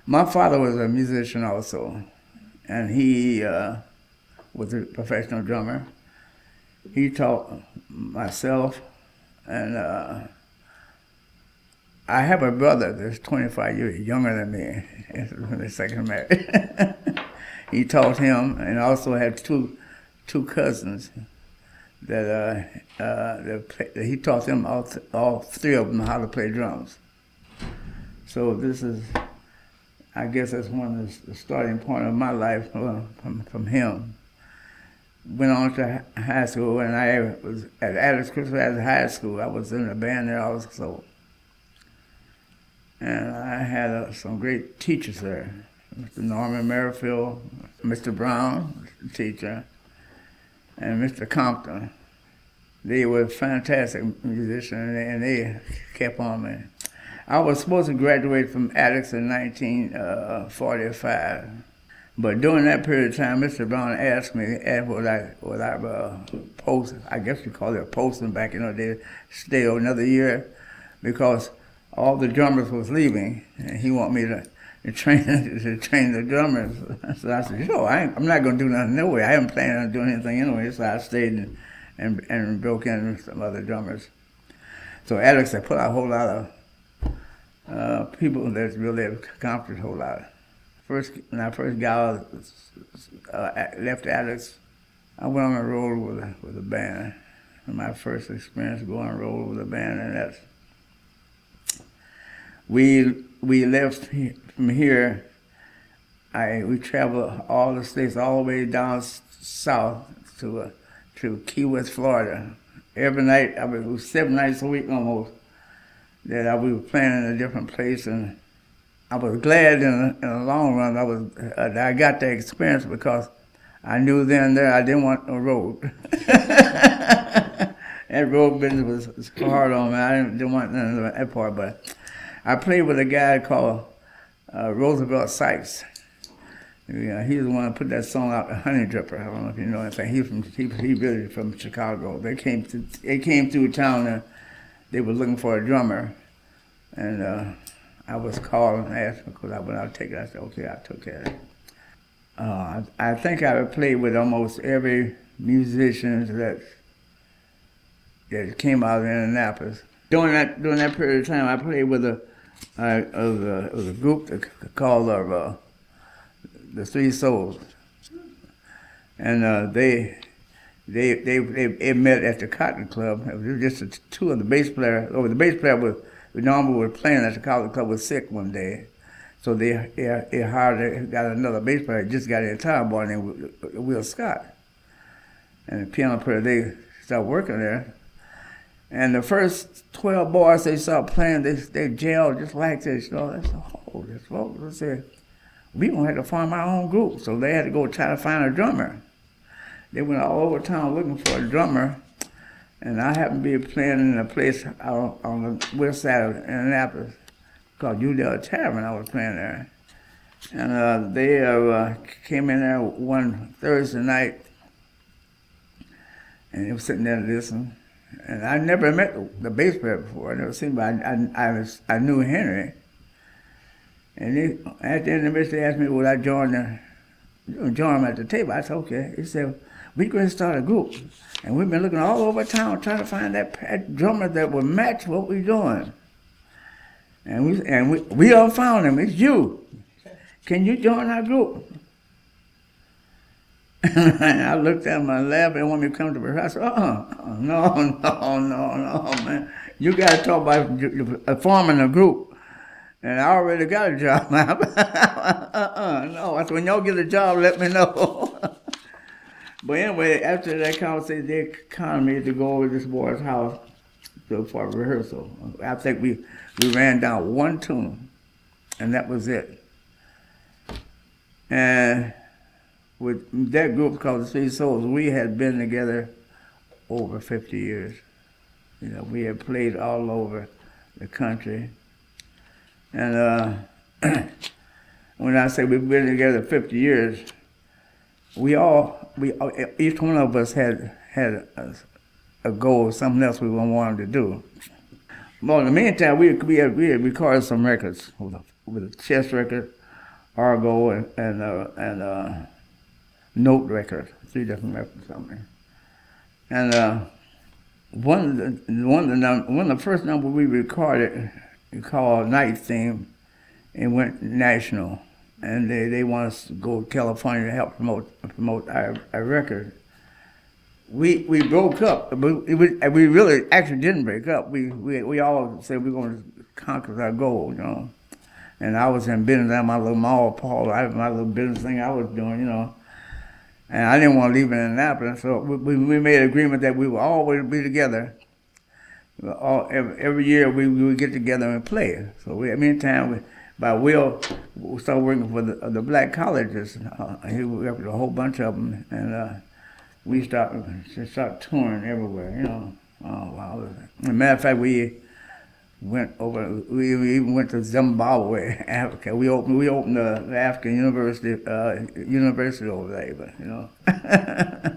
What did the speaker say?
My father was a musician also, and he was a professional drummer. He taught myself, and I have a brother that's 25 years younger than me. It's the second marriage. He taught him, and also had two cousins that he taught them all three of them how to play drums. So this is, I guess that's one of the starting point of my life from him. Went on to high school, and I was at Adams Christopher High School. I was in the band there also. And I had some great teachers there. Mr. Norman Merrifield, Mr. Brown, the teacher, and Mr. Compton. They were fantastic musicians, and they kept on me. I was supposed to graduate from Attucks in 1945, but during that period of time, Mr. Brown asked me would I post, I guess you call it posting back in the day, stay another year, because all the drummers was leaving, and he wanted me to train the drummers. So I said, sure, I'm not going to do nothing anyway. I haven't planned on doing anything anyway, so I stayed and broke in with some other drummers. So Alex had put out a whole lot of people that really accomplished a whole lot. When I first got left Alex, I went on a road with a band. My first experience going on a road with a band, and that's we left from here. We traveled all the states, all the way down south to Key West, Florida. Every night, it was 7 nights a week almost, that we were playing in a different place, and I was glad in the long run that I got that experience, because I knew then and there I didn't want no road. That road business was hard on me. I didn't want none of that part, but I played with a guy called Roosevelt Sykes. Yeah, he was the one that put that song out, Honey Dripper. I don't know if you know anything. He really from Chicago. They came through town, and they were looking for a drummer, and I was called and asked because I went out to take it. I said, okay, I took it. I think I played with almost every musician that came out of Indianapolis. During that period of time, I played with a group called the Three Souls, and they met at the Cotton Club. It was just two of the bass player. The bass player was playing at the Cotton Club was sick one day, so they got another bass player. Just got in town, boy named Will Scott, and the piano player. They started working there. And the first 12 boys they started playing, they gelled just like this. You know, they said, oh, this folks. They said, we gonna have to form our own group. So they had to go try to find a drummer. They went all over town looking for a drummer, and I happened to be playing in a place out on the west side of Indianapolis called Udell Tavern. I was playing there, and they came in there one Thursday night, and they were sitting there listening. And I never met the bass player before. I never seen him, but I knew Henry. And at the end of the mix, they asked me would I join them at the table. I said, okay. He said, we're going to start a group. And we've been looking all over town trying to find that drummer that would match what we're doing. And we all found him. It's you. Can you join our group? And I looked at him and laughed and wanted me to come to her. I said, no, man. You got to talk about forming a group. And I already got a job. No. I said, when y'all get a job, let me know. But anyway, after that conversation, they called me to go over to this boy's house for a rehearsal. I think we ran down one tune, and that was it. And with that group called the Three Souls, we had been together over 50 years. You know, we had played all over the country. And when I say we've been together 50 years, each one of us had a goal, something else we wanted to do. Well, in the meantime, we had recorded some records with a chess record, Argo and Note Records, 3 different record companies. And one of the first numbers we recorded, we called Night Theme, and went national. And they want us to go to California to help promote our record. We broke up, but we really actually didn't break up. We all said we're going to conquer our goal, you know. And I was in business, I had my little mall, Paul. I had my little business thing I was doing, you know. And I didn't want to leave Indianapolis, so we made an agreement that we would always be together. Every year we would get together and play. So meantime, by Will, we started working for the black colleges. He worked with a whole bunch of them, and we started touring everywhere, you know. Oh, wow. As a matter of fact, we even went to Zimbabwe, Africa. We opened the African university over there, but you know.